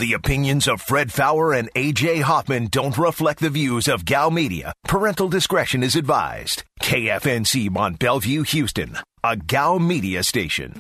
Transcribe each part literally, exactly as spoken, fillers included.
The opinions of Fred Faour and A J Hoffman don't reflect the views of G A O Media. Parental discretion is advised. K F N C Mont Bellevue, Houston, a G A O Media station.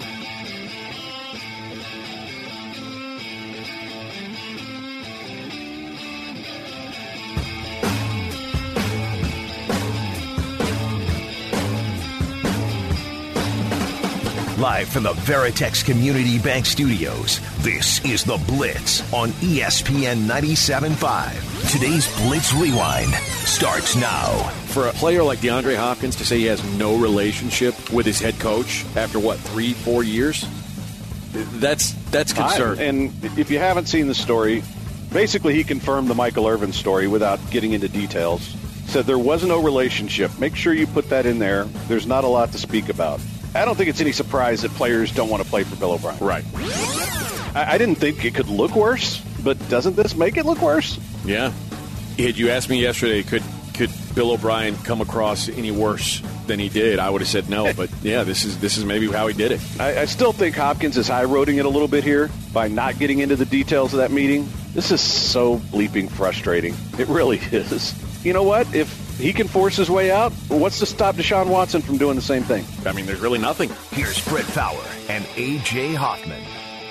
Live from the Veritex Community Bank Studios, this is The Blitz on E S P N ninety-seven point five. Today's Blitz Rewind starts now. For a player like DeAndre Hopkins to say he has no relationship with his head coach after, what, three, four years? That's that's concerning. And if you haven't seen the story, basically he confirmed the Michael Irvin story without getting into details. Said there was no relationship. Make sure you put that in there. There's not a lot to speak about. I don't think it's any surprise that players don't want to play for Bill O'Brien. Right. I, I didn't think it could look worse, but doesn't this make it look worse? Yeah. Had you asked me yesterday, could could Bill O'Brien come across any worse than he did, I would have said no. But, yeah, this is this is maybe how he did it. I, I still think Hopkins is high-roading it a little bit here by not getting into the details of that meeting. This is so bleeping frustrating. It really is. You know what? If he can force his way out, what's to stop Deshaun Watson from doing the same thing? I mean, there's really nothing. Here's Fred Faour and A J Hoffman.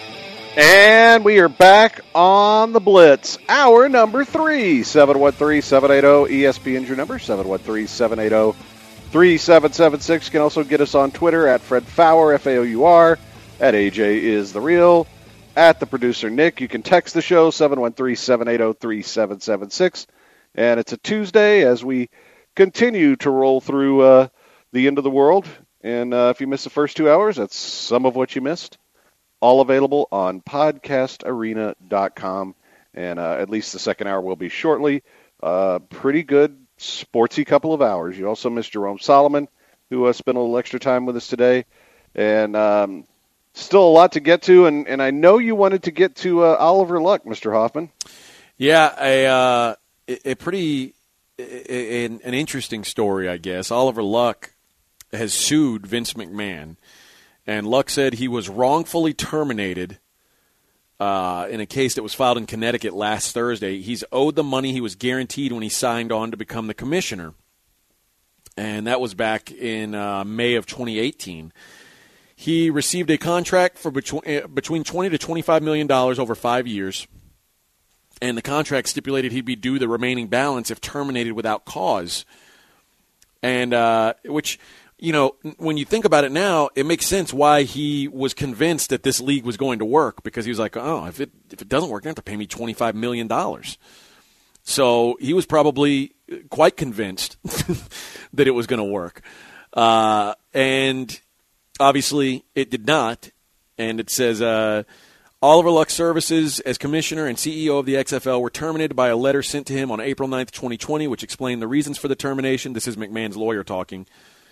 And we are back on the Blitz. Hour number three, seven one three, seven eight zero, E S P N's your number, seven one three, seven eight zero, three seven seven six. You can also get us on Twitter at Fred Faour, F A O U R, at A J is the real, at the producer Nick. You can text the show, seven one three, seven eight zero, three seven seven six. And it's a Tuesday as we continue to roll through uh, the end of the world. And uh, if you missed the first two hours, that's some of what you missed. All available on podcast arena dot com. And uh, at least the second hour will be shortly. Uh, pretty good, sportsy couple of hours. You also missed Jerome Solomon, who uh, spent a little extra time with us today. And um, still a lot to get to. And, and I know you wanted to get to uh, Oliver Luck, Mister Hoffman. Yeah, I... Uh... A pretty an, an interesting story, I guess. Oliver Luck has sued Vince McMahon, and Luck said he was wrongfully terminated uh, in a case that was filed in Connecticut last Thursday. He's owed the money he was guaranteed when he signed on to become the commissioner, and that was back in uh, May of twenty eighteen. He received a contract for between between twenty to twenty-five million dollars over five years. And the contract stipulated he'd be due the remaining balance if terminated without cause. And uh, which, you know, when you think about it now, it makes sense why he was convinced that this league was going to work, because he was like, oh, if it if it doesn't work, they have to pay me twenty-five million dollars. So he was probably quite convinced that it was going to work. Uh, and obviously it did not. And it says... Uh, Oliver Luck's services as commissioner and C E O of the X F L were terminated by a letter sent to him on April ninth, twenty twenty, which explained the reasons for the termination. This is McMahon's lawyer talking.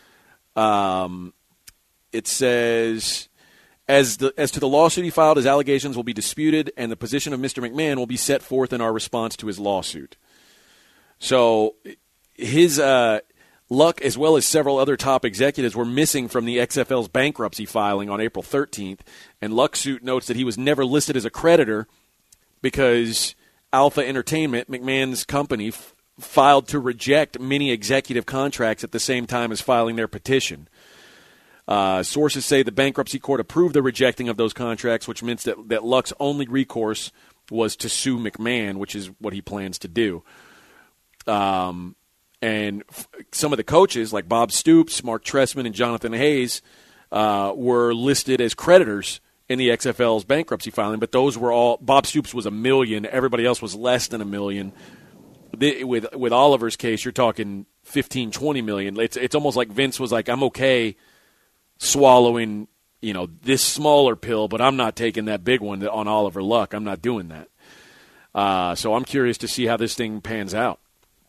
Um, it says, as the, as to the lawsuit he filed, his allegations will be disputed, and the position of Mister McMahon will be set forth in our response to his lawsuit. So his uh, Luck, as well as several other top executives, were missing from the X F L's bankruptcy filing on April thirteenth, and Luck's suit notes that he was never listed as a creditor because Alpha Entertainment, McMahon's company, f- filed to reject many executive contracts at the same time as filing their petition. Uh, sources say the bankruptcy court approved the rejecting of those contracts, which means that, that Luck's only recourse was to sue McMahon, which is what he plans to do. Um... And some of the coaches, like Bob Stoops, Mark Trestman, and Jonathan Hayes, uh, were listed as creditors in the X F L's bankruptcy filing. But those were all – Bob Stoops was a million. Everybody else was less than a million. The, with with Oliver's case, you're talking fifteen, twenty million. It's, it's almost like Vince was like, I'm okay swallowing, you know, this smaller pill, but I'm not taking that big one on Oliver Luck. I'm not doing that. Uh, so I'm curious to see how this thing pans out.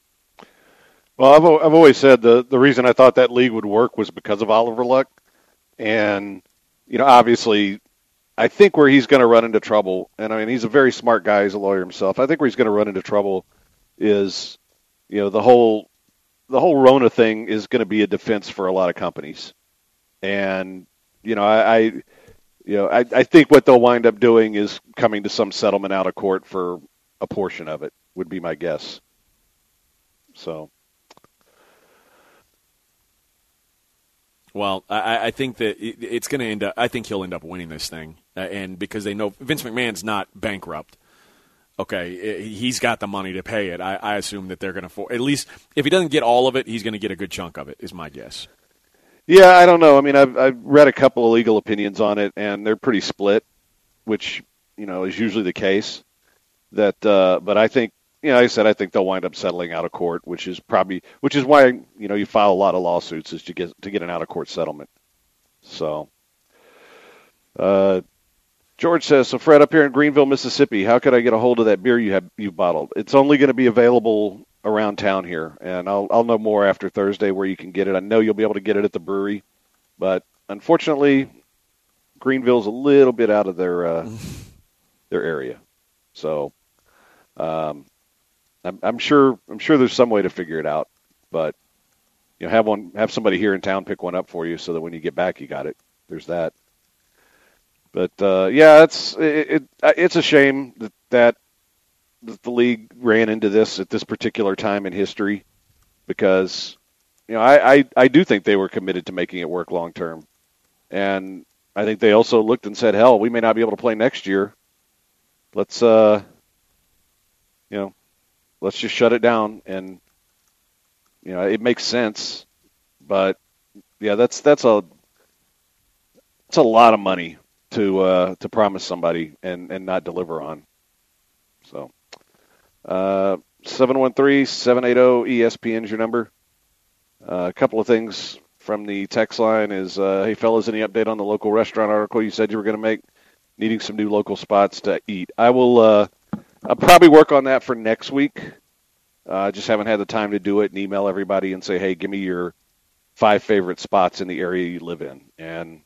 Well, I've I've always said the, the reason I thought that league would work was because of Oliver Luck. And, you know, obviously, I think where he's going to run into trouble, and I mean, he's a very smart guy, he's a lawyer himself. I think where he's going to run into trouble is, you know, the whole the whole Rona thing is going to be a defense for a lot of companies. And, you know, I, I you know, I, I think what they'll wind up doing is coming to some settlement out of court for a portion of it, would be my guess. So. Well, I, I think that it's going to end up. I think he'll end up winning this thing, uh, and because they know Vince McMahon's not bankrupt. Okay, he's got the money to pay it. I, I assume that they're going to, at least if he doesn't get all of it, he's going to get a good chunk of it. Is my guess. Yeah, I don't know. I mean, I've I've read a couple of legal opinions on it, and they're pretty split, which you know is usually the case. That, uh, but I think. You know, like I said, I think they'll wind up settling out of court, which is probably, which is why, you know, you file a lot of lawsuits is to get, to get an out of court settlement. So, uh, George says, so Fred, up here in Greenville, Mississippi, how could I get a hold of that beer you have, you bottled? It's only going to be available around town here, and I'll, I'll know more after Thursday where you can get it. I know you'll be able to get it at the brewery, but unfortunately, Greenville's a little bit out of their, uh, their area. So, um, I'm, I'm sure. I'm sure there's some way to figure it out, but you know, have one, have somebody here in town pick one up for you, so that when you get back, you got it. There's that. But uh, yeah, it's it, it. It's a shame that, that that the league ran into this at this particular time in history, because you know I, I, I do think they were committed to making it work long term, and I think they also looked and said, hell, we may not be able to play next year. Let's uh, you know. Let's just shut it down, and you know it makes sense. But yeah, that's that's a that's a lot of money to uh, to promise somebody and, and not deliver on. So uh, seven one three, seven eight zero, E S P N is your number. Uh, a couple of things from the text line is, uh, hey fellas, any update on the local restaurant article you said you were going to make? Needing some new local spots to eat. I will. Uh, I'll probably work on that for next week. I uh, just haven't had the time to do it and email everybody and say, hey, give me your five favorite spots in the area you live in. And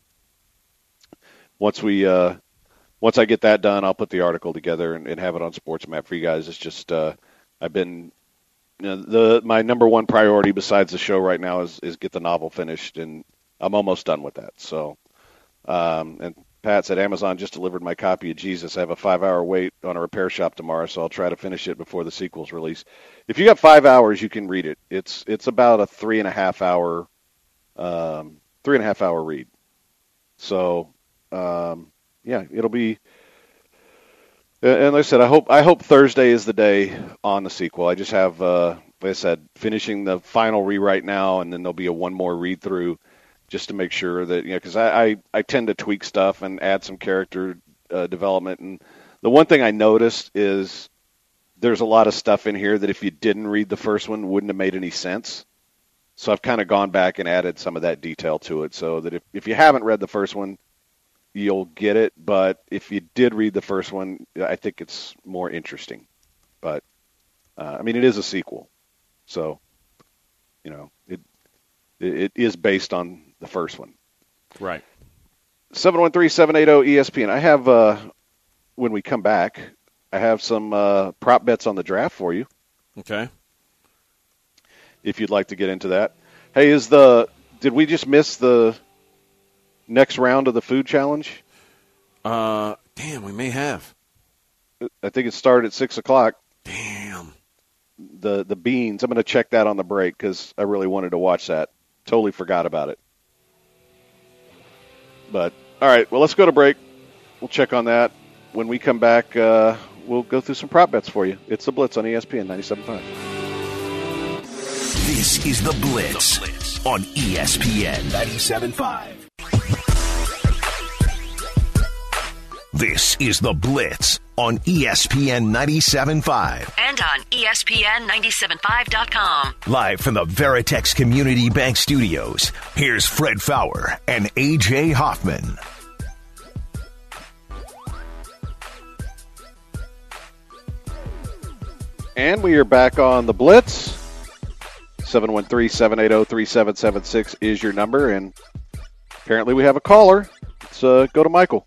once we, uh, once I get that done, I'll put the article together and, and have it on SportsMap for you guys. It's just, uh, I've been, you know, the my number one priority besides the show right now is, is get the novel finished, and I'm almost done with that. So, um, and Pat said, Amazon just delivered my copy of Jesus. I have a five-hour wait on a repair shop tomorrow, so I'll try to finish it before the sequel's release. If you got five hours, you can read it. It's it's about a three and a half hour, um, three and a half hour read. So, um, yeah, it'll be. And like I said, I hope I hope Thursday is the day on the sequel. I just have, uh, like I said, finishing the final rewrite now, and then there'll be a one more read through, just to make sure that, you know, because I, I, I tend to tweak stuff and add some character uh, development. And the one thing I noticed is there's a lot of stuff in here that if you didn't read the first one wouldn't have made any sense. So I've kind of gone back and added some of that detail to it, so that if, if you haven't read the first one, you'll get it. But if you did read the first one, I think it's more interesting. But, uh, I mean, it is a sequel. So, you know, it it is based on the first one. Right. seven one three, seven eight zero, E S P N. I have, uh, when we come back, I have some uh, prop bets on the draft for you. Okay. If you'd like to get into that. Hey, is the did we just miss the next round of the food challenge? Uh, damn, we may have. I think it started at six o'clock. Damn. The the beans. I'm going to check that on the break because I really wanted to watch that. Totally forgot about it. But, all right, well, let's go to break. We'll check on that. When we come back, uh, we'll go through some prop bets for you. It's The Blitz on E S P N ninety-seven point five. This is The Blitz, the Blitz. On E S P N ninety-seven point five. This is The Blitz on E S P N ninety-seven point five. And on E S P N ninety-seven point five dot com. Live from the Veritex Community Bank Studios, here's Fred Faour and A J Hoffman. And we are back on The Blitz. seven one three, seven eight zero, three seven seven six is your number, and apparently we have a caller. Let's uh, go to Michael.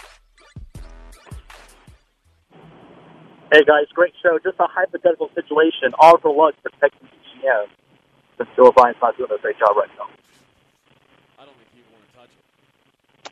Hey, guys, great show. Just a hypothetical situation. Oliver Luck protecting the G M since Bill O'Brien's not doing a great job right now. I don't think people want to touch it.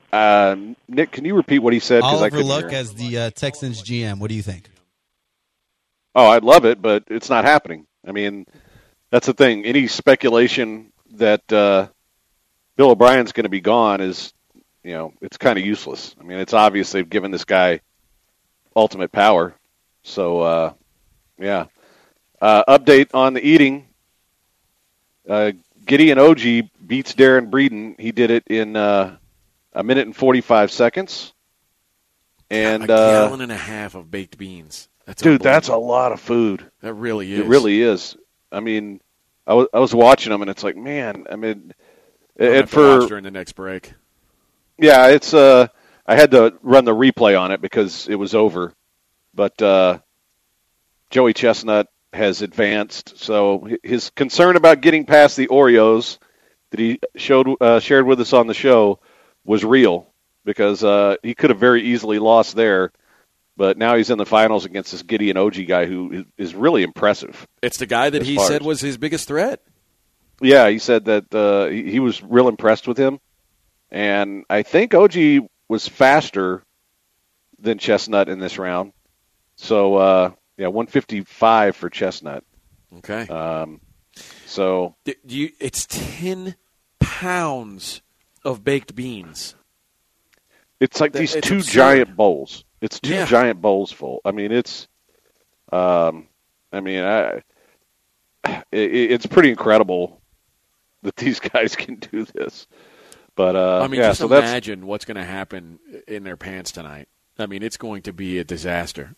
Uh, Nick, can you repeat what he said? 'Cause I Oliver couldn't Luck hear him. as the uh, Texans G M. What do you think? Oh, I'd love it, but it's not happening. I mean, that's the thing. Any speculation that uh, Bill O'Brien's going to be gone is, you know, it's kind of useless. I mean, it's obvious they've given this guy ultimate power. So, uh, yeah. Uh, update on the eating. Uh, Gideon Oji beats Darren Breeden. He did it in uh, a minute and forty-five seconds. And a uh, gallon and a half of baked beans. That's dude, that's a lot of food. That really is. It really is. I mean, I was I was watching them, and it's like, man. I mean, I'll and have to for watch during the next break. yeah, it's uh, I had to run the replay on it because it was over, but uh, Joey Chestnut has advanced, so his concern about getting past the Oreos that he showed uh, shared with us on the show was real because uh, he could have very easily lost there. But now he's in the finals against this Gideon Oji guy who is really impressive. It's the guy that he said was his biggest threat. Yeah, he said that uh, he, he was real impressed with him. And I think Oji was faster than Chestnut in this round. So, uh, yeah, one fifty-five for Chestnut. Okay. Um, so Do you, it's ten pounds of baked beans. it's like these It's two absurd. giant bowls. It's two Yeah. giant bowls full. I mean, it's, um, I mean, I, it, it's pretty incredible that these guys can do this. But uh, I mean, yeah, just so that's imagine what's going to happen in their pants tonight. I mean, it's going to be a disaster.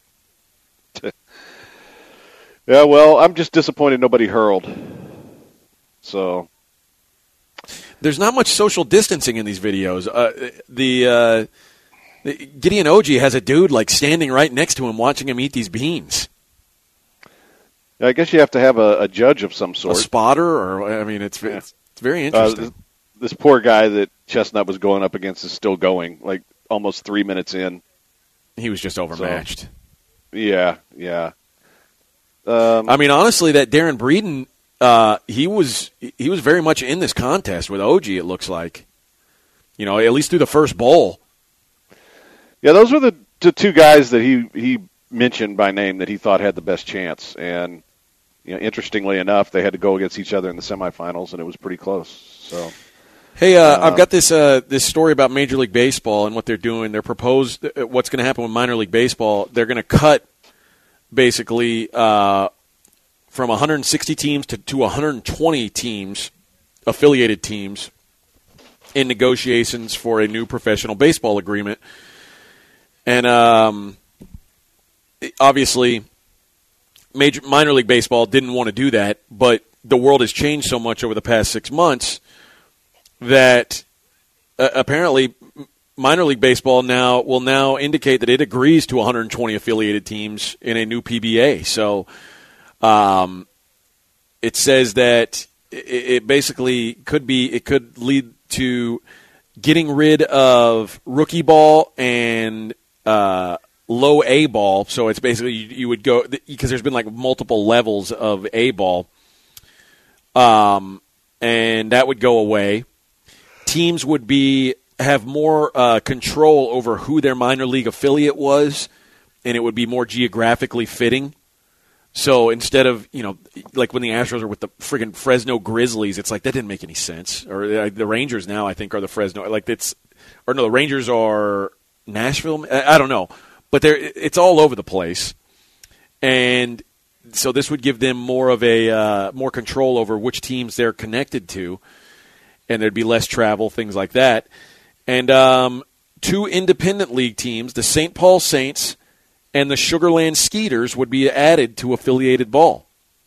yeah. Well, I'm just disappointed nobody hurled. So There's not much social distancing in these videos. Uh, the, uh, the Gideon Oji has a dude like standing right next to him, watching him eat these beans. I guess you have to have a, a judge of some A sort. spotter, or I mean, it's it's, it's very Uh, interesting. this, this poor guy that Chestnut was going up against is still going, like almost three minutes in. He was just overmatched. Yeah, yeah. Um, I mean, honestly, that Darren Breeden, uh, he was he was very much in this contest with Oji. It looks like, you know, at least through the first bowl. yeah, those were the, the two guys that he, he mentioned by name that he thought had the best chance. And, you know, interestingly enough, they had to go against each other in the semifinals, and it was pretty close. So, Hey, uh, Uh, I've got this uh, this story about Major League Baseball and what they're doing. They're proposed uh, what's going to happen with minor league baseball. They're going to cut basically uh, from one hundred sixty teams to, to one hundred twenty teams, affiliated teams, in negotiations for a new professional baseball agreement. And um, obviously, major minor league baseball didn't want to do that, but the world has changed so much over the past six months that uh, apparently minor league baseball now will now indicate that it agrees to one hundred twenty affiliated teams in a new P B A. So um, it says that it, it basically could be it could lead to getting rid of rookie ball and uh, low A ball. So it's basically you, you would go because there's been like multiple levels of A ball, um, and that would go away. Teams would be have more uh, control over who their minor league affiliate was, and it would be more geographically fitting. So instead of, you know, like when the Astros are with the friggin' Fresno Grizzlies, it's like that didn't make any sense. Or uh, the Rangers now, I think, are the Fresno. Like it's, or no, the Rangers are Nashville. I, I don't know, but they're it's all over the place, and so this would give them more of a uh, more control over which teams they're connected to. And there'd be less travel, things like that. And um, two independent league teams, the Saint Paul Saints and the Sugarland Skeeters, would be added to affiliated ball.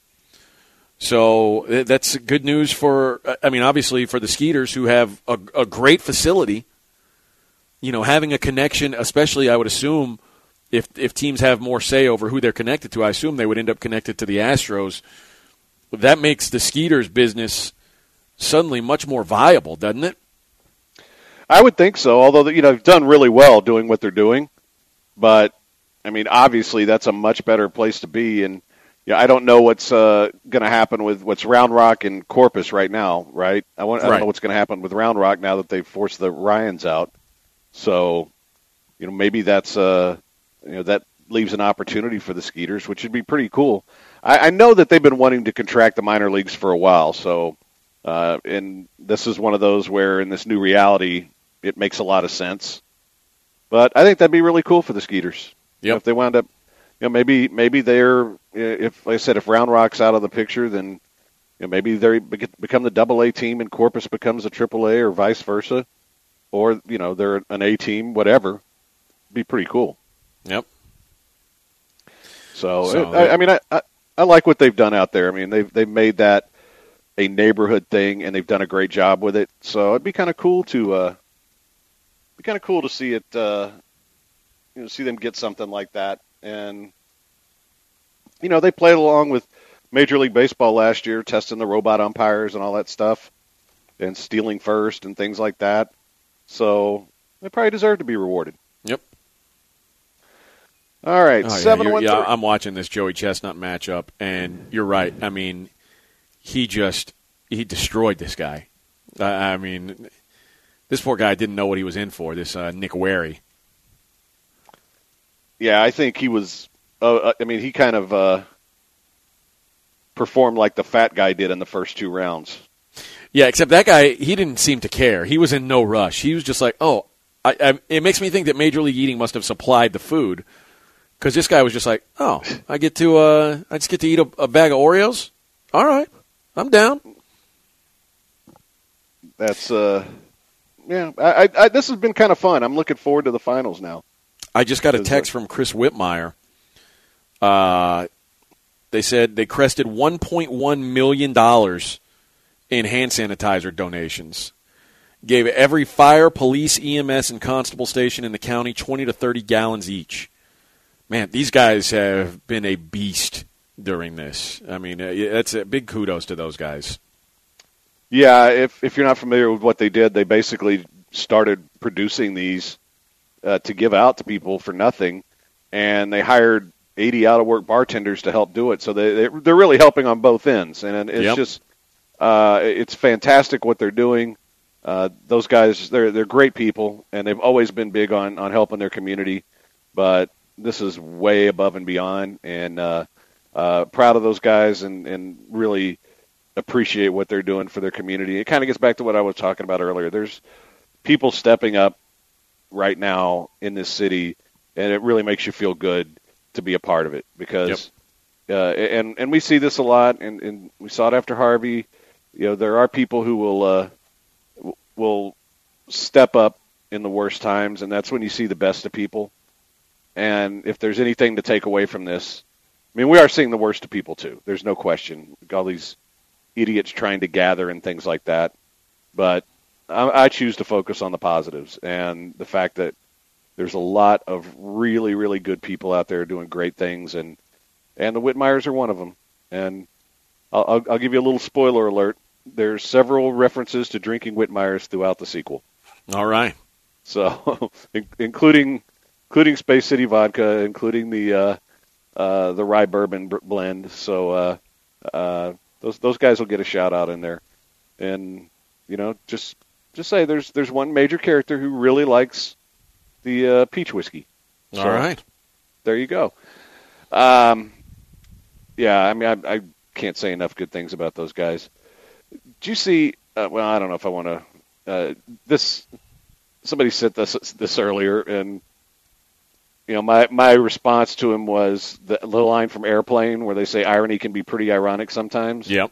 So that's good news for, I mean, obviously for the Skeeters, who have a, a great facility. You know, having a connection, especially I would assume if if teams have more say over who they're connected to, I assume they would end up connected to the Astros. That makes the Skeeters business suddenly much more viable, doesn't it? I would think so, although, you know, they've done really well doing what they're doing. But, I mean, obviously that's a much better place to be. And, yeah, I don't know what's uh, going to happen with what's Round Rock and Corpus right now, right? I, want, I don't Right. know what's going to happen with Round Rock now that they've forced the Ryans out. So, you know, maybe that's uh, you know that leaves an opportunity for the Skeeters, which would be pretty cool. I, I know that they've been wanting to contract the minor leagues for a while, so uh, and this is one of those where in this new reality it makes a lot of sense. But I think that'd be really cool for the Skeeters. Yep. You know, if they wound up, you know, maybe maybe they're if like I said, if Round Rock's out of the picture, then you know, maybe they become the Double A team and Corpus becomes a Triple A, or vice versa, or you know they're an A team, whatever. Be pretty cool. Yep. So, so I, I mean, I, I I like what they've done out there. I mean, they've they've made that a neighborhood thing, and they've done a great job with it. So it'd be kind of cool to uh, be kind of cool to see it. Uh, you know, see them get something like that, and you know, they played along with Major League Baseball last year, testing the robot umpires and all that stuff, and stealing first and things like that. So they probably deserve to be rewarded. Yep. All right, oh, yeah, seven one three. Yeah, I'm watching this Joey Chestnut matchup, and you're right. I mean, he just he destroyed this guy. I, I mean, this poor guy didn't know what he was in for. This uh, Nick Wary. Yeah, I think he was. Uh, I mean, he kind of uh, performed like the fat guy did in the first two rounds. Yeah, except that guy, he didn't seem to care. He was in no rush. He was just like, oh, I, I, it makes me think that Major League Eating must have supplied the food. Because this guy was just like, oh, I get to, uh, I just get to eat a, a bag of Oreos? All right, I'm down. That's, uh, yeah, I, I, I, this has been kind of fun. I'm looking forward to the finals now. I just got a text from Chris Whitmire. Uh, they said they crested one point one million dollars in hand sanitizer donations. Gave every fire, police, E M S, and constable station in the county twenty to thirty gallons each. Man, these guys have been a beast during this. I mean, that's a big kudos to those guys. Yeah, if if you're not familiar with what they did, they basically started producing these uh, to give out to people for nothing, and they hired eighty out-of-work bartenders to help do it. So they they're really helping on both ends, and it's yep. just uh, it's fantastic what they're doing. Uh, those guys, they're they're great people, and they've always been big on on helping their community, but this is way above and beyond, and uh, uh, proud of those guys, and, and really appreciate what they're doing for their community. It kind of gets back to what I was talking about earlier. There's people stepping up right now in this city, and it really makes you feel good to be a part of it, because yep. uh, and and we see this a lot, and, and we saw it after Harvey. You know, there are people who will uh, will step up in the worst times, and that's when you see the best of people. And if there's anything to take away from this, I mean, we are seeing the worst of people too. There's no question. All these idiots trying to gather and things like that. But I, I choose to focus on the positives and the fact that there's a lot of really, really good people out there doing great things, and and the Whitmires are one of them. And I'll, I'll, I'll give you a little spoiler alert. There's several references to drinking Whitmires throughout the sequel. All right. So, including including Space City Vodka, including the uh, uh, the rye bourbon blend. So uh, uh, those those guys will get a shout out in there. And you know, just just say there's there's one major character who really likes the uh, peach whiskey. So, all right. There you go. Um, yeah, I mean, I, I can't say enough good things about those guys. Did you see? Uh, well, I don't know if I want to. Uh, this somebody said this this earlier, and you know, my my response to him was the, the line from Airplane where they say irony can be pretty ironic sometimes. Yep.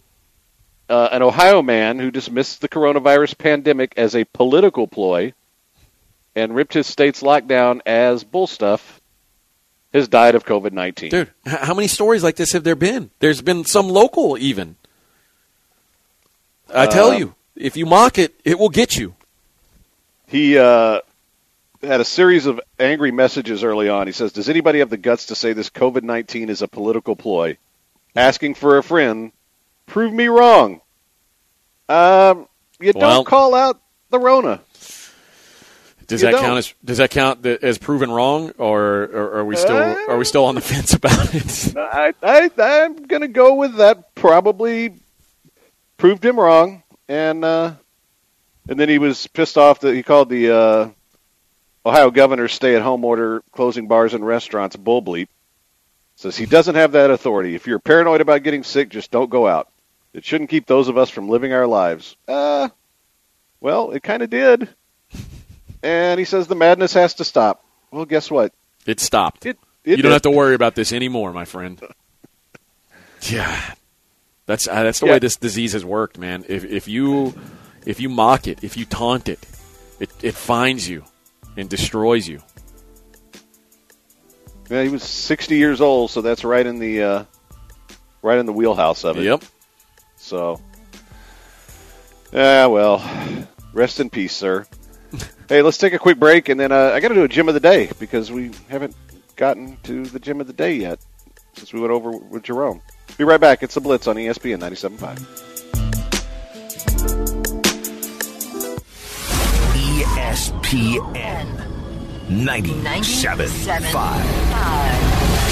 Uh, an Ohio man who dismissed the coronavirus pandemic as a political ploy and ripped his state's lockdown as bull stuff has died of COVID nineteen. Dude, how many stories like this have there been? There's been some local even. I tell uh, you, if you mock it, it will get you. He uh, had a series of angry messages early on. He says, does anybody have the guts to say this COVID nineteen is a political ploy? Asking for a friend, prove me wrong. Um, you don't well, call out the Rona. Does you that don't. count as does that count as proven wrong, or, or are we still uh, are we still on the fence about it? I, I I'm gonna go with that. Probably proved him wrong, and uh, and then he was pissed off that he called the uh, Ohio governor's stay-at-home order closing bars and restaurants, bull bleep. Says he doesn't have that authority. If you're paranoid about getting sick, just don't go out. It shouldn't keep those of us from living our lives. Uh, well, it kind of did. And he says the madness has to stop. Well, guess what? It stopped. It, it you don't did. have to worry about this anymore, my friend. Yeah. That's uh, that's the Yeah. way this disease has worked, man. If if you if you mock it, if you taunt it, it, it finds you and destroys you. Yeah, he was sixty years old, so that's right in the uh, right in the wheelhouse of it. Yep. So, ah, well, rest in peace, sir. Hey, let's take a quick break, and then uh, I got to do a gym of the day because we haven't gotten to the gym of the day yet since we went over with Jerome. Be right back. It's the Blitz on E S P N ninety-seven point five. E S P N ninety-seven point five.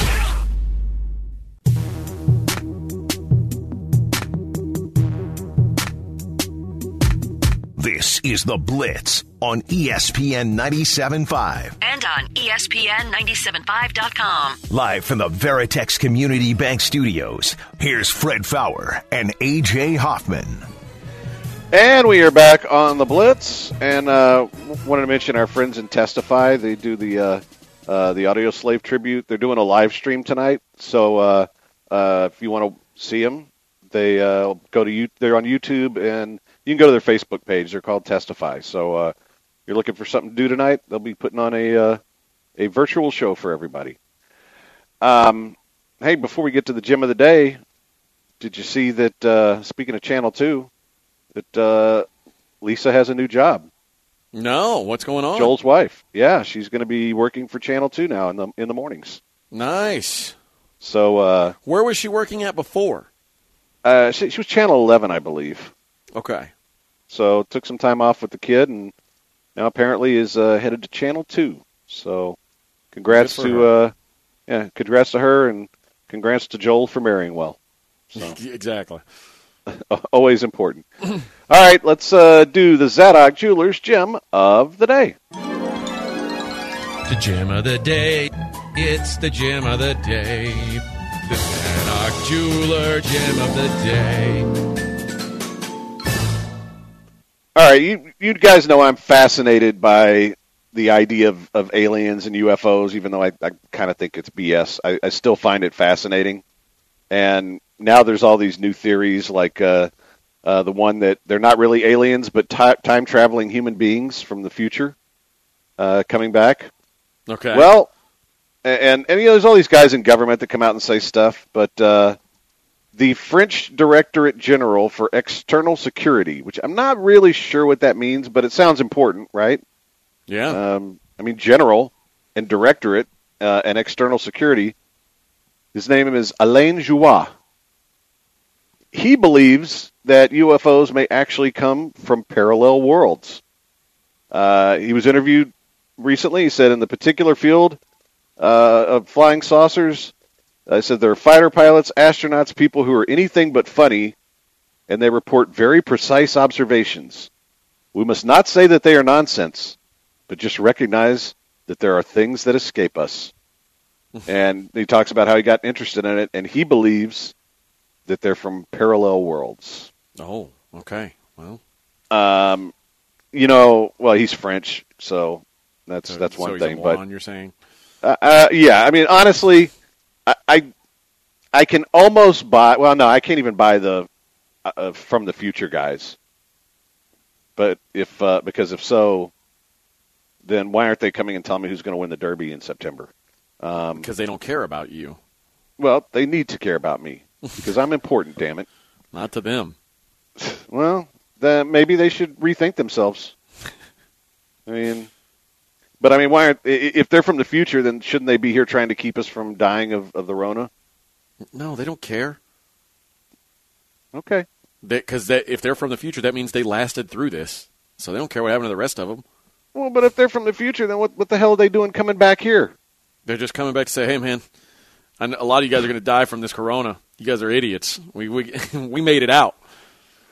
This is The Blitz on E S P N ninety-seven point five. And on E S P N ninety-seven point five dot com. Live from the Veritex Community Bank Studios, here's Fred Fowler and A J Hoffman. And we are back on the Blitz, and uh, wanted to mention our friends in Testify. They do the uh, uh, the Audio Slave tribute. They're doing a live stream tonight, so uh, uh, if you want to see them, they uh, go to you. They're on YouTube, and you can go to their Facebook page. They're called Testify. So uh, you're looking for something to do tonight, they'll be putting on a uh, a virtual show for everybody. Um, hey, before we get to the gym of the day, did you see that? Uh, speaking of Channel Two. That uh, Lisa has a new job. No, what's going on? Joel's wife. Yeah, she's going to be working for Channel Two now in the in the mornings. Nice. So, uh, where was she working at before? Uh, she, she was Channel Eleven, I believe. Okay. So took some time off with the kid, and now apparently is uh, headed to Channel Two. So, congrats to uh, yeah, congrats to her, and congrats to Joel for marrying well. So. Exactly. Always important. All right, let's uh, do the Zadok Jewelers Gem of the Day. The Gem of the Day. It's the Gem of the Day. The Zadok Jeweler Gem of the Day. All right, you you guys know I'm fascinated by the idea of, of aliens and U F Os, even though I, I kind of think it's B S. I, I still find it fascinating. And now there's all these new theories, like uh, uh, the one that they're not really aliens, but t- time-traveling human beings from the future uh, coming back. Okay. Well, and, and you know, there's all these guys in government that come out and say stuff, but uh, the French Directorate General for External Security, which I'm not really sure what that means, but it sounds important, right? Yeah. Um, I mean, General and Directorate uh, and External Security. His name is Alain Jouat. He believes that U F Os may actually come from parallel worlds. Uh, he was interviewed recently. He said in the particular field uh, of flying saucers, I uh, said there are fighter pilots, astronauts, people who are anything but funny, and they report very precise observations. We must not say that they are nonsense, but just recognize that there are things that escape us. And he talks about how he got interested in it, and he believes that they're from parallel worlds. Oh, okay. Well, um, you know, well, he's French, so that's so, that's one so he's thing. a But moron, you're saying, uh, uh, yeah, I mean, honestly, I, I I can almost buy. Well, no, I can't even buy the uh, from the future guys. But if uh, because if so, then why aren't they coming and telling me who's going to win the Derby in September? Um, because they don't care about you. Well, they need to care about me because I'm important. Damn it! Not to them. Well, then maybe they should rethink themselves. I mean, but I mean, why aren't if they're from the future? Then shouldn't they be here trying to keep us from dying of, of the Rona? No, they don't care. Okay. Because if they're from the future, that means they lasted through this, so they don't care what happened to the rest of them. Well, but if they're from the future, then what what the hell are they doing coming back here? They're just coming back to say, "Hey, man, I know a lot of you guys are going to die from this corona. You guys are idiots. We we we made it out."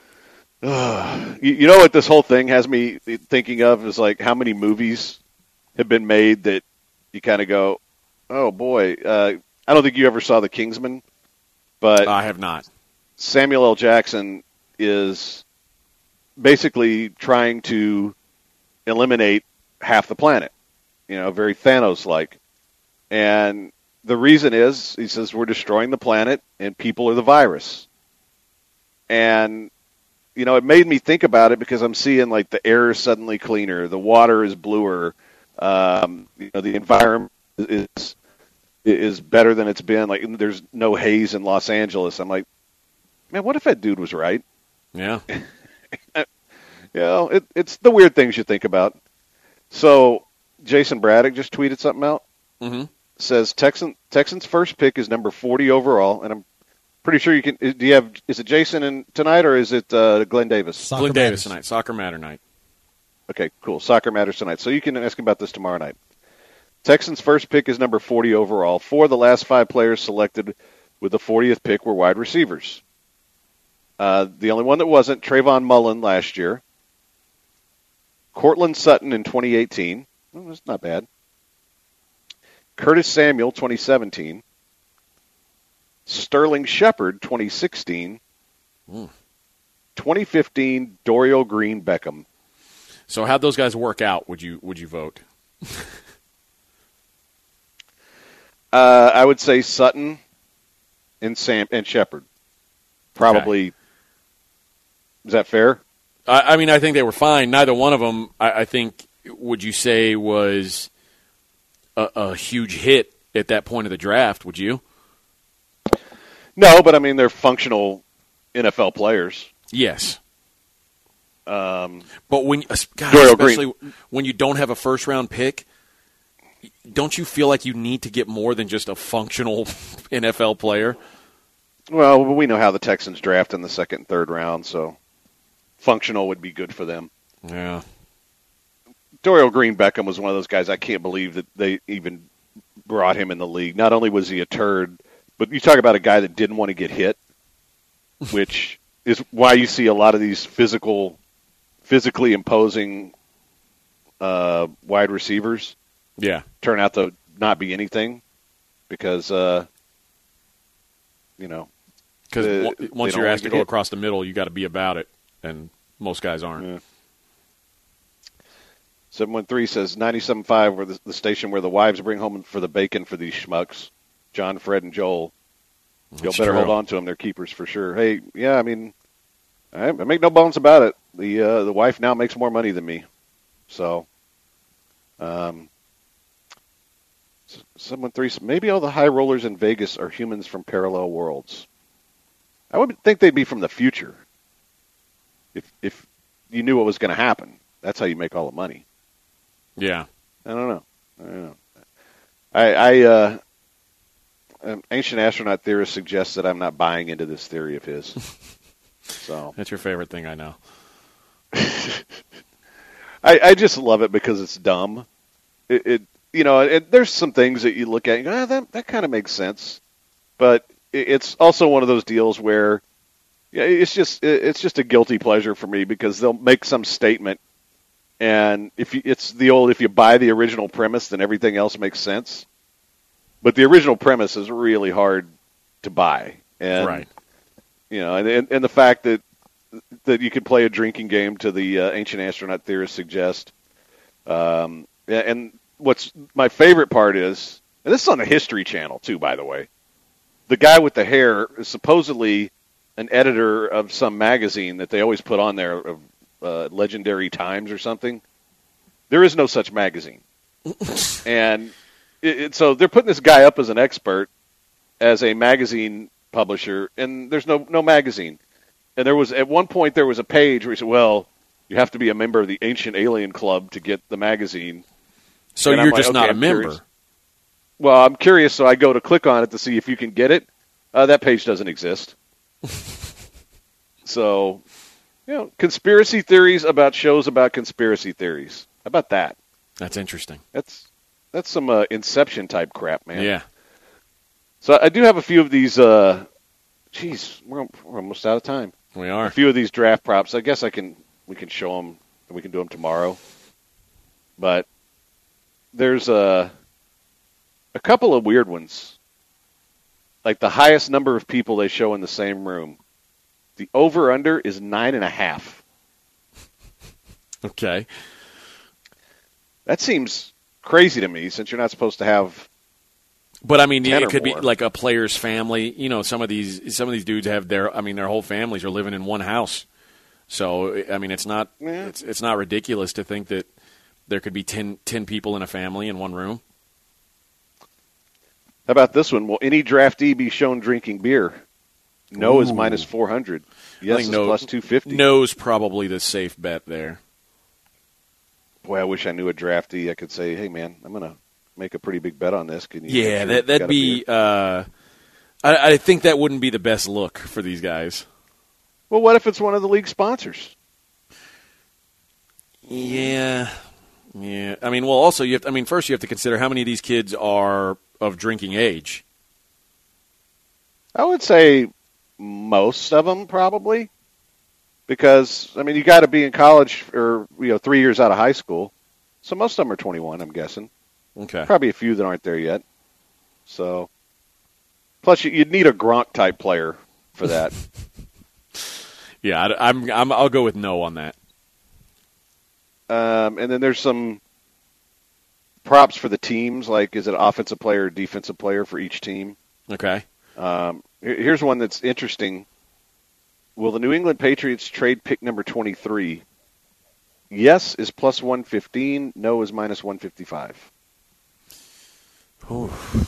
Uh, you, you know what this whole thing has me thinking of is like how many movies have been made that you kind of go, oh, boy. Uh, I don't think you ever saw The Kingsman, but I have not. Samuel L. Jackson is basically trying to eliminate half the planet, you know, very Thanos-like. And the reason is, he says, we're destroying the planet and people are the virus. And, you know, it made me think about it because I'm seeing, like, the air is suddenly cleaner, the water is bluer, um, you know, the environment is is better than it's been. Like, there's no haze in Los Angeles. I'm like, man, what if that dude was right? Yeah. You know, it, it's the weird things you think about. So Jason Braddock just tweeted something out. Mm-hmm. Says Texan Texans' first pick is number forty overall, and I'm pretty sure you can. Do you have? Is it Jason in tonight or is it uh, Glenn Davis? Soccer Glenn Matters. Davis tonight. Soccer Matter night. Okay, cool. Soccer Matters tonight, so you can ask him about this tomorrow night. Texans' first pick is number forty overall. Four of the last five players selected with the fortieth pick were wide receivers. Uh, the only one that wasn't, Trayvon Mullen last year. Cortland Sutton in twenty eighteen. Well, that's not bad. Curtis Samuel, twenty seventeen. Sterling Shepard, twenty sixteen. Mm. twenty fifteen, Dorial Green Beckham. So how'd those guys work out, would you would you vote? uh, I would say Sutton and Sam and Shepard. Probably. Okay. Is that fair? I, I mean, I think they were fine. Neither one of them, I, I think, would you say was a, a huge hit at that point of the draft, would you? No, but I mean, they're functional N F L players. Yes. Um, but when, God, especially Green. when you don't have a first-round pick, don't you feel like you need to get more than just a functional N F L player? Well, we know how the Texans draft in the second and third round, so functional would be good for them. Yeah. Dorial Green Beckham was one of those guys I can't believe that they even brought him in the league. Not only was he a turd, but you talk about a guy that didn't want to get hit, which is why you see a lot of these physical, physically imposing uh, wide receivers yeah. turn out to not be anything because, uh, you know. Because uh, once you're asked to go hit. across the middle, you got to be about it, and most guys aren't. Yeah. seven one three says ninety-seven point five, where the, the station where the wives bring home for the bacon for these schmucks. John, Fred, and Joel. You'll better true. hold on to them. They're keepers for sure. Hey, yeah, I mean, I, I make no bones about it. The uh, the wife now makes more money than me. So, um, seven one three, maybe all the high rollers in Vegas are humans from parallel worlds. I would think they'd be from the future. If if you knew what was going to happen, that's how you make all the money. Yeah. I don't know. I don't know. I, I uh, an ancient astronaut theorist suggests that I'm not buying into this theory of his. So that's your favorite thing, I know. I, I just love it because it's dumb. It, it you know, it, there's some things that you look at and go, ah, that that kind of makes sense, but it, it's also one of those deals where yeah, it's just it, it's just a guilty pleasure for me because they'll make some statement. And if you, it's the old, if you buy the original premise, then everything else makes sense. But the original premise is really hard to buy, and right. you know, and, and the fact that that you could play a drinking game to the uh, ancient astronaut theorists suggest. Um, and what's my favorite part is, and this is on the History Channel too, by the way. The guy with the hair is supposedly an editor of some magazine that they always put on there. Of, Uh, Legendary Times or something. There is no such magazine. and it, it, so they're putting this guy up as an expert, as a magazine publisher, and there's no no magazine. And there was, at one point, there was a page where he said, well, you have to be a member of the Ancient Alien Club to get the magazine. So and you're like, just okay, not a I'm member. Curious. Well, I'm curious, so I go to click on it to see if you can get it. Uh, that page doesn't exist. So... You know, conspiracy theories about shows about conspiracy theories. How about that? That's interesting. That's that's some uh, Inception type crap, man. Yeah. So I do have a few of these. Uh, geez, we're, we're almost out of time. We are. A few of these draft props. I guess I can we can show them and we can do them tomorrow. But there's a a couple of weird ones. Like the highest number of people they show in the same room. The over-under is nine and a half. Okay. That seems crazy to me since you're not supposed to have. But I mean, it could more. be like a player's family. You know, some of these some of these dudes have their. I mean, their whole families are living in one house. So I mean, it's not Yeah. it's it's not ridiculous to think that there could be ten, ten people in a family in one room. How about this one? Will any draftee be shown drinking beer? No is Ooh. minus four hundred. I Yes think is no, plus two fifty. No's probably the safe bet there. Boy, I wish I knew a draftee. I could say, hey, man, I'm going to make a pretty big bet on this. Can you? Yeah, make sure that, you that'd got a be. beer? Uh, I, I think that wouldn't be the best look for these guys. Well, what if it's one of the league sponsors? Yeah, yeah. I mean, well, also you have. To, I mean, first you have to consider how many of these kids are of drinking age. I would say most of them probably, because I mean you got to be in college or you know three years out of high school, so most of them are twenty-one. I'm guessing. Okay. Probably a few that aren't there yet. So, plus you, you'd need a Gronk type player for that. Yeah, I, I'm, I'm. I'll go with no on that. Um, and then there's some props for the teams, like is it offensive player or defensive player for each team? Okay. Um, here- here's one that's interesting. Will the New England Patriots trade pick number twenty-three? Yes is plus one fifteen. No is minus one fifty-five. Ooh.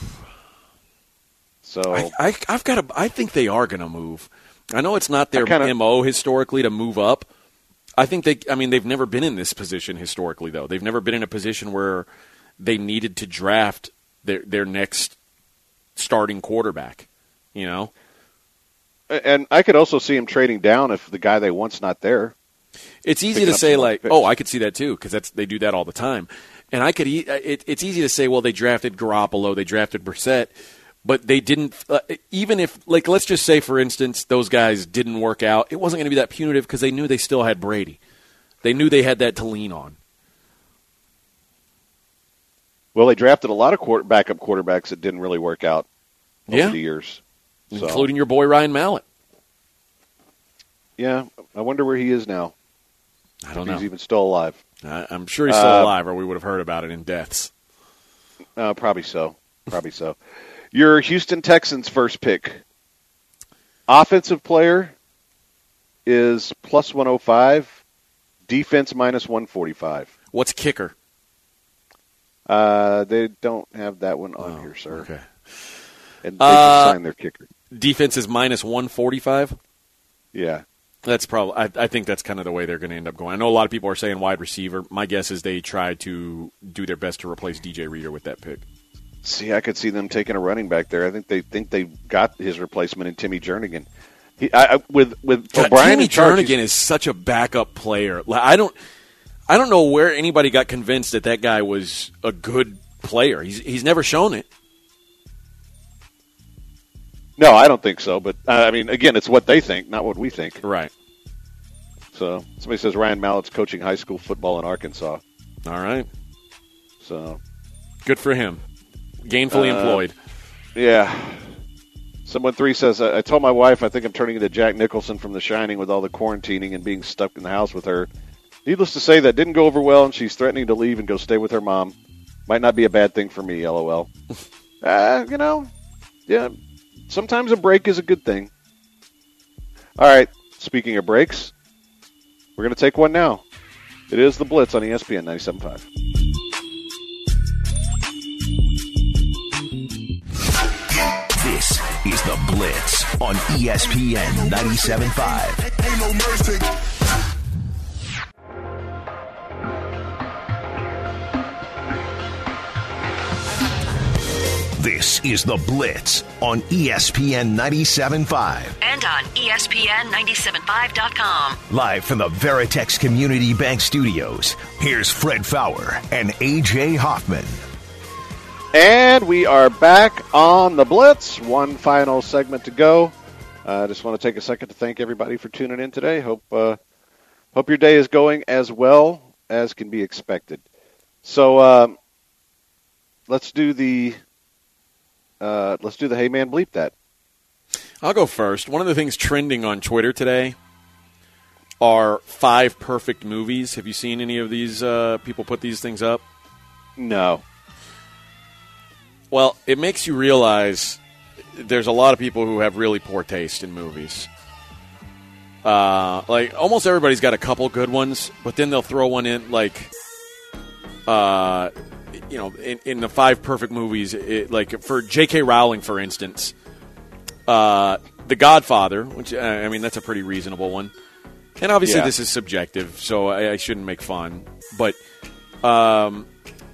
So I, I, I've got to. I think they are going to move. I know it's not their I kinda- M O historically to move up. I think they. I mean, they've never been in this position historically, though. They've never been in a position where they needed to draft their their next starting quarterback. You know, and I could also see him trading down if the guy they want's not there. it's easy Picking to up say some like, picks. oh, I could see that too because that's they do that all the time. And I could. e- It, it's easy to say, well, they drafted Garoppolo, they drafted Brissett. But they didn't, uh, even if, like, let's just say, for instance, those guys didn't work out, it wasn't going to be that punitive because they knew they still had Brady. They knew they had that to lean on. Well, they drafted a lot of quarter, backup quarterbacks that didn't really work out over Yeah. the years. So, Including your boy Ryan Mallett. yeah, I wonder where he is now. I don't if know. he's even still alive. I, I'm sure he's still Uh, alive, or we would have heard about it in deaths. Uh, probably so. Probably so. Your Houston Texans first pick. Offensive player is plus one oh five. Defense minus one forty-five. What's kicker? Uh, they don't have that one on Oh, here, sir. Okay. And they Uh, just signed their kicker. Defense is minus one forty-five. Yeah. That's probably. I, I think that's kind of the way they're going to end up going. I know a lot of people are saying wide receiver. My guess is they try to do their best to replace D J Reader with that pick. See, I could see them taking a running back there. I think they think they got his replacement in Timmy Jernigan. He, I, I, with with God, O'Brien Timmy in charge, Jernigan is such a backup player. Like, I don't, I don't know where anybody got convinced that that guy was a good player. He's he's never shown it. No, I don't think so. But uh, I mean, again, it's what they think, not what we think. Right. So somebody says Ryan Mallett's coaching high school football in Arkansas. All right. So Good for him. Gainfully Uh, employed. yeah. Someone three says, I I told my wife I think I'm turning into Jack Nicholson from The Shining with all the quarantining and being stuck in the house with her. Needless to say, that didn't go over well, and she's threatening to leave and go stay with her mom. Might not be a bad thing for me, LOL. uh, you know, yeah, sometimes a break is a good thing. All right, speaking of breaks, we're going to take one now. It is The Blitz on E S P N ninety-seven point five. This is The Blitz on E S P N ninety-seven point five. Ain't no mercy. This is The Blitz on E S P N ninety-seven point five. And on E S P N ninety-seven point five dot com. Live from the Veritex Community Bank Studios, here's Fred Fowler and A J Hoffman. And we are back on The Blitz. One final segment to go. I uh, just want to take a second to thank everybody for tuning in today. Hope uh, hope your day is going as well as can be expected. So um, let's do the uh, let's do the Hey Man Bleep That. I'll go first. One of the things trending on Twitter today are five perfect movies. Have you seen any of these uh, people put these things up? No. Well, it makes you realize there's a lot of people who have really poor taste in movies. Uh, like, almost everybody's got a couple good ones, but then they'll throw one in, like, uh, you know, in, in the five perfect movies, it, like, for J K. Rowling, for instance, uh, The Godfather, which, uh, I mean, that's a pretty reasonable one. And obviously Yeah. this is subjective, so I, I shouldn't make fun. But um,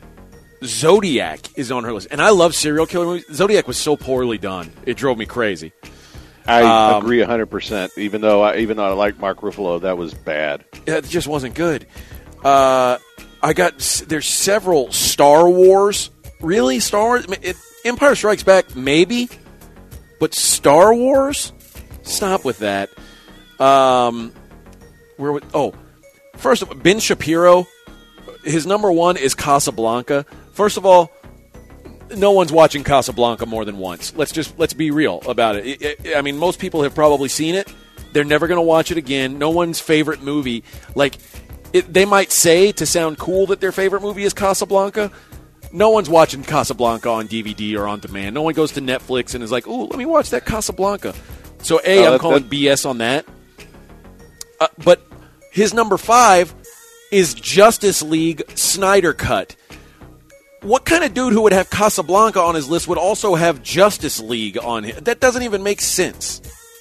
Zodiac is on her list. And I love serial killer movies. Zodiac was so poorly done. It drove me crazy. I Um, agree one hundred percent. Even though I, even though I like Mark Ruffalo, that was bad. It just wasn't good. Uh, I got there's several Star Wars. Really, Star Wars? It, Empire Strikes Back, maybe, but Star Wars? Stop with that. Um, where? Would, oh, first of all, Ben Shapiro. His number one is Casablanca. First of all, no one's watching Casablanca more than once. Let's just let's be real about it. It, it I mean, most people have probably seen it. They're never going to watch it again. No one's favorite movie, like it, they might say to sound cool that their favorite movie is Casablanca. No one's watching Casablanca on D V D or on demand. No one goes to Netflix and is like, "Ooh, let me watch that Casablanca." So, A, Oh, I'm that- calling that- B S on that. Uh, but his number five is Justice League Snyder Cut. What kind of dude who would have Casablanca on his list would also have Justice League on him? That doesn't even make sense.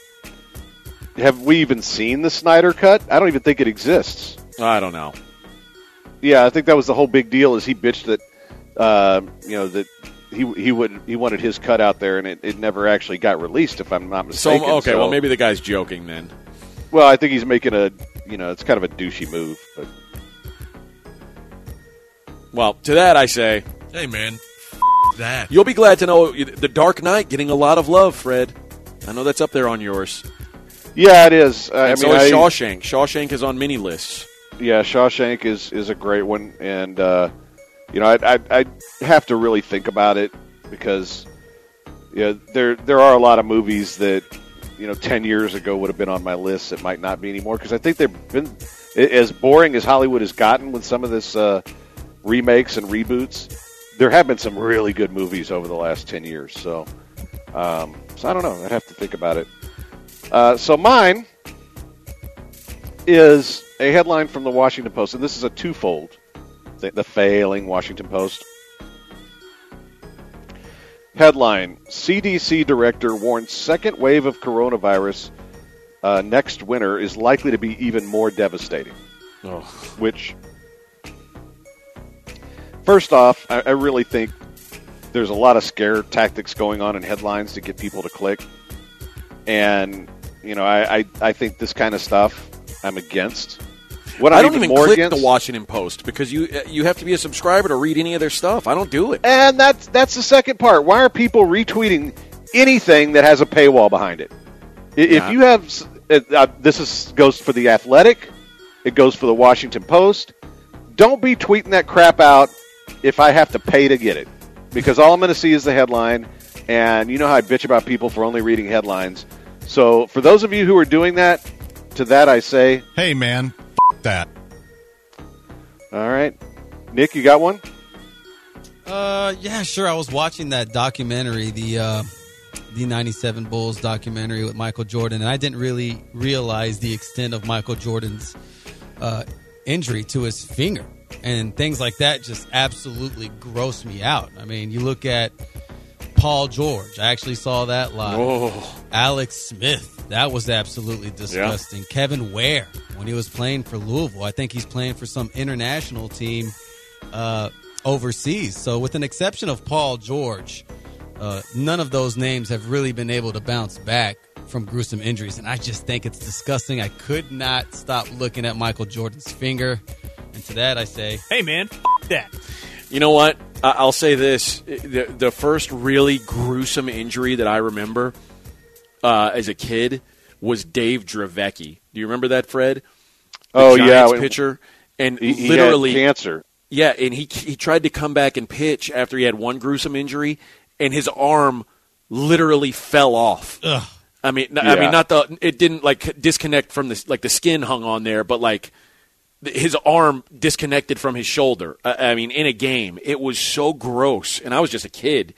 Have we even seen the Snyder Cut? I don't even think it exists. I don't know. Yeah, I think that was the whole big deal. Is he bitched that, uh, you know, that he he would he wanted his cut out there, and it, it never actually got released, if I'm not So, mistaken. okay, well, maybe the guy's joking then. Well, I think he's making a, you know, it's kind of a douchey move, but Well, to that I say, Hey, man, f- that. you'll be glad to know The Dark Knight getting a lot of love, Fred. I know that's up there on yours. yeah, it is. Uh, I And mean, so is I- Shawshank. Shawshank is on many lists. Yeah, Shawshank is, is a great one, and uh, you know, I, I I have to really think about it because yeah, there there are a lot of movies that you know ten years ago would have been on my list that might not be anymore because I think they've been as boring as Hollywood has gotten with some of this uh, remakes and reboots. There have been some really good movies over the last ten years, so um, so I don't know. I'd have to think about it. Uh, so mine is a headline from the Washington Post, and this is a twofold. The, the failing Washington Post. Headline, C D C director warns second wave of coronavirus uh, next winter is likely to be even more devastating. Oh. Which, first off, I, I really think there's a lot of scare tactics going on in headlines to get people to click. And, you know, I, I, I think this kind of stuff I'm against. What I'm I don't even more click against, the Washington Post because you you have to be a subscriber to read any of their stuff. I don't do it. And that's that's the second part. Why are people retweeting anything that has a paywall behind it? I- If Yeah. you have, s- uh, this is goes for the Athletic, it goes for the Washington Post. Don't be tweeting that crap out if I have to pay to get it, because all I'm going to see is the headline, and you know how I bitch about people for only reading headlines. So for those of you who are doing that, to that I say, Hey, man, f- that. all right, Nick, you got one? Uh, yeah, sure. I was watching that documentary, the uh, the ninety-seven Bulls documentary with Michael Jordan, and I didn't really realize the extent of Michael Jordan's uh, injury to his finger. And things like that just absolutely gross me out. I mean, you look at Paul George. I actually saw that live. Oh. Alex Smith. That was absolutely disgusting. Kevin Ware, when he was playing for Louisville. I think he's playing for some international team uh, overseas. So with an exception of Paul George, uh, none of those names have really been able to bounce back from gruesome injuries. And I just think it's disgusting. I could not stop looking at Michael Jordan's finger. And to that I say, Hey, man, f- that. You know what? I- I'll say this. The, the first really gruesome injury that I remember uh, as a kid was Dave Dravecky. Do you remember that, Fred? The Oh, Giants yeah. pitcher. And He, he literally, had cancer. Yeah, and he he tried to come back and pitch after he had one gruesome injury, and his arm literally fell off. Ugh. I mean, Yeah. I mean, not the it didn't like disconnect from the like the skin hung on there, but like his arm disconnected from his shoulder. I, I mean, in a game, it was so gross, and I was just a kid,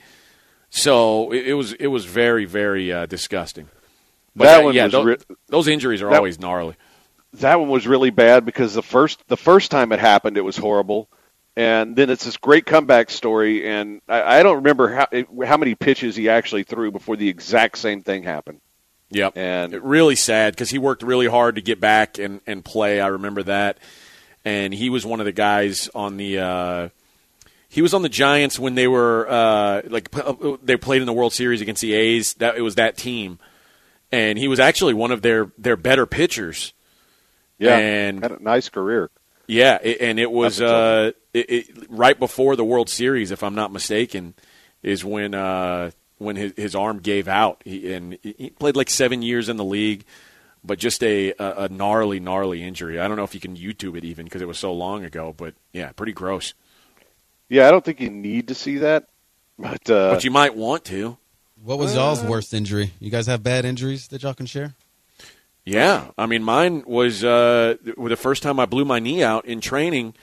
so it, it was it was very very uh, disgusting. But That uh, one yeah, was those, re- those injuries are that- always gnarly. That one was really bad because the first the first time it happened, it was horrible. And then it's this great comeback story, and I, I don't remember how how many pitches he actually threw before the exact same thing happened. Yep. And It really sad because he worked really hard to get back and, and play. I remember that. And he was one of the guys on the uh, he was on the Giants when they were uh, like they played in the World Series against the A's. That it was that team. And he was actually one of their, their better pitchers. yeah, and had a nice career. Yeah, it, and it was Up until uh, it, it, right before the World Series, if I'm not mistaken, is when uh, when his, his arm gave out. He, and he played like seven years in the league, but just a, a, a gnarly, gnarly injury. I don't know if you can YouTube it even because it was so long ago, but yeah, pretty gross. Yeah, I don't think you need to see that, but uh, But you might want to. What was y'all's worst injury? You guys have bad injuries that y'all can share? Yeah, I mean, mine was uh, the first time I blew my knee out in training.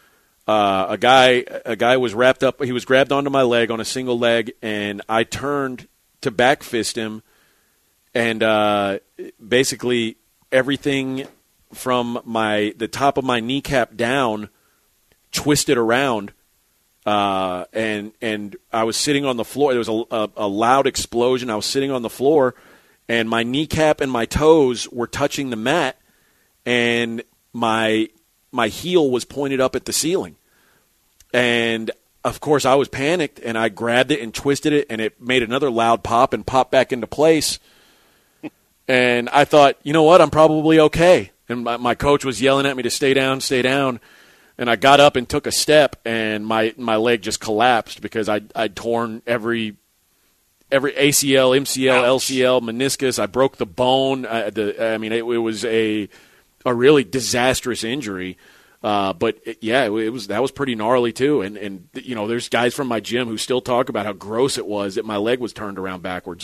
Uh, a guy, a guy was wrapped up. He was grabbed onto my leg on a single leg, and I turned to back fist him, and uh, basically everything from my the top of my kneecap down twisted around, uh, and and I was sitting on the floor. There was a, a, a loud explosion. I was sitting on the floor. And my kneecap and my toes were touching the mat, and my my heel was pointed up at the ceiling. And, of course, I was panicked, and I grabbed it and twisted it, and it made another loud pop and popped back into place. And I thought, you know what, I'm probably okay. And my, my coach was yelling at me to stay down, stay down. And I got up and took a step, and my, my leg just collapsed because I, I'd torn every – Every A C L, M C L, Ouch. L C L, meniscus. I broke the bone. I, the, I mean, it, it was a a really disastrous injury. Uh, but it, yeah, it, it was that was pretty gnarly too. And and you know, there's guys from my gym who still talk about how gross it was that my leg was turned around backwards.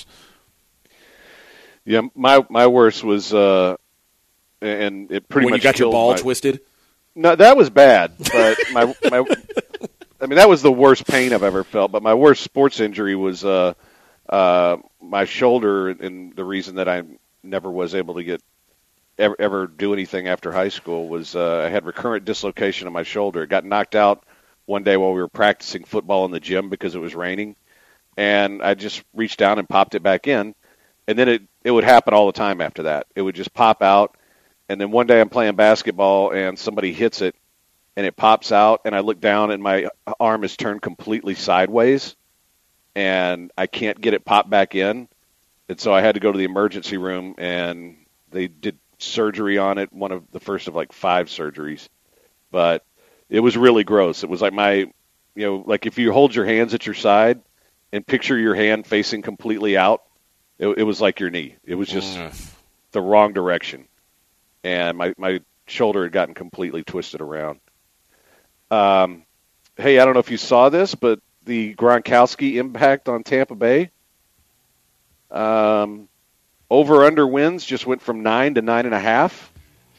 yeah, my my worst was, uh, and it pretty when much you got your killed ball my- twisted. No, that was bad, but my my, I mean, that was the worst pain I've ever felt. But my worst sports injury was. Uh, Uh, my shoulder, and the reason that I never was able to get ever, ever do anything after high school was uh, I had recurrent dislocation of my shoulder. It got knocked out one day while we were practicing football in the gym because it was raining, and I just reached down and popped it back in, and then it, it would happen all the time after that. It would just pop out, and then one day I'm playing basketball, and somebody hits it, and it pops out, and I look down, and my arm is turned completely sideways, and I can't get it popped back in. And so I had to go to the emergency room, and they did surgery on it, one of the first of like five surgeries. But it was really gross. It was like my, you know, like if you hold your hands at your side and picture your hand facing completely out, it, it was like your knee. It was just Mm. the wrong direction. And my, my shoulder had gotten completely twisted around. Um, hey, I don't know if you saw this, but the Gronkowski impact on Tampa Bay. Um, over-under wins just went from nine to nine and a half.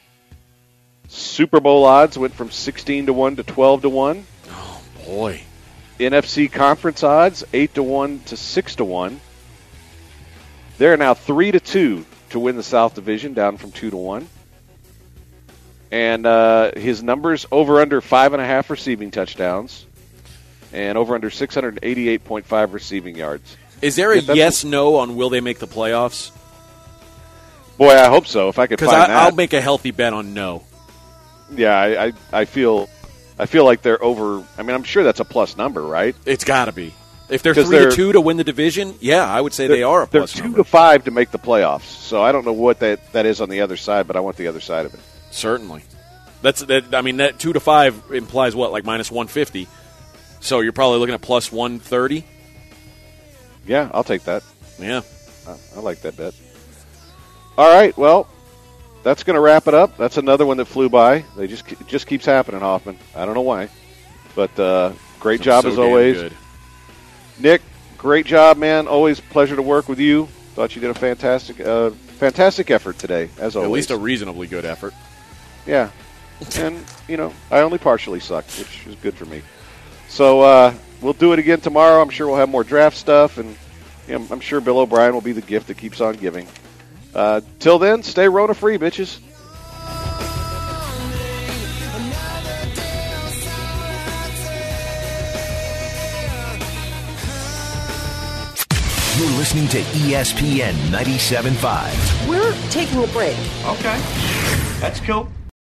Super Bowl odds went from sixteen to one to twelve to one. Oh boy! N F C conference odds eight to one to six to one. They're now three to two to win the South Division, down from two to one. And uh, his numbers over under five and a half receiving touchdowns. And over under six hundred eighty-eight point five receiving yards. Is there a Yeah, that's yes no on will they make the playoffs? Boy, I hope so. If I could Because find that, I'll make a healthy bet on no. yeah, I, I, I feel, I feel like they're over. I mean, I'm sure that's a plus number, right? It's got to be. If they're 'Cause three they're- to two to win the division, yeah, I would say they are a They're plus two number. to five to make the playoffs. So I don't know what that, that is on the other side, but I want the other side of it. Certainly. That's that. I mean, that two to five implies what, like minus one fifty. So you're probably looking at plus one thirty. Yeah, I'll take that. Yeah. I, I like that bet. All right, well, that's going to wrap it up. That's another one that flew by. They just it just keeps happening, Hoffman. I don't know why. But uh, great I'm job so as damn always. good. Nick, great job, man. Always a pleasure to work with you. Thought you did a fantastic uh, fantastic effort today, as always. At least a reasonably good effort. Yeah. And, you know, I only partially sucked, which is good for me. So uh, we'll do it again tomorrow. I'm sure we'll have more draft stuff, and you know, I'm sure Bill O'Brien will be the gift that keeps on giving. Uh, till then, stay Rona-free, bitches. You're listening to E S P N ninety-seven point five. We're taking a break. Okay. That's cool.